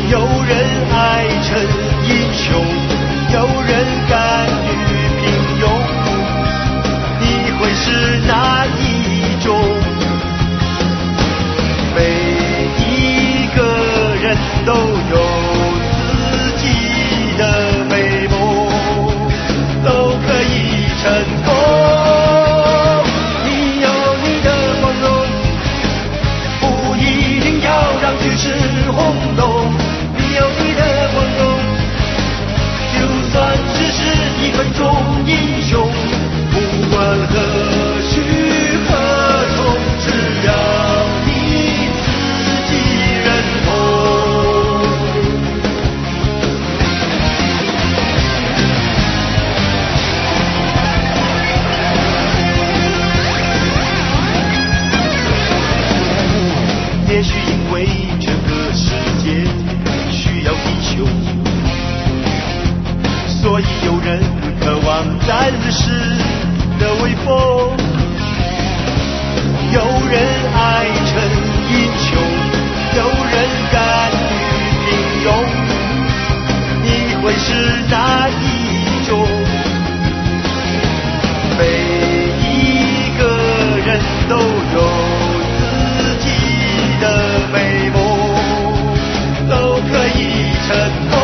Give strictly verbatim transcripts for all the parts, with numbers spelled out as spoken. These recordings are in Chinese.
有人爱成英雄，有人甘于平庸，你会是哪一种？每一个人都有自己的美梦，都可以成功。你有你的光荣，不一定要让局势轰动。你有你的光荣，就算只是一分钟英雄，不管何去何从，只要你自己认同。也许因为这个世界需要英雄，所以有人渴望战士的威风，有人爱成英雄，有人甘于平庸，你会是哪一种？每一个人都有自己的美梦，都可以成功。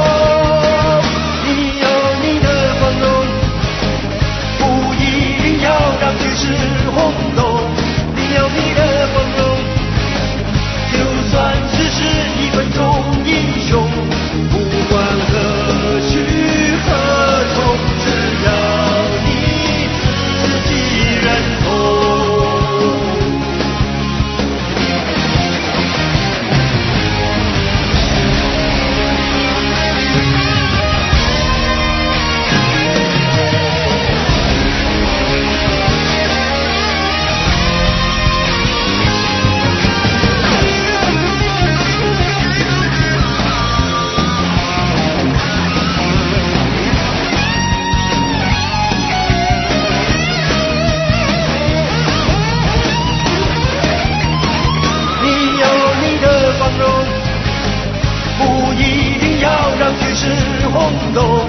你有你的光荣，不一定要让局势轰动。你有你的光荣，就算只是一分钟英雄，不管何去何从，只要你自己认同。你有你的光荣，不一定要让局势轰动。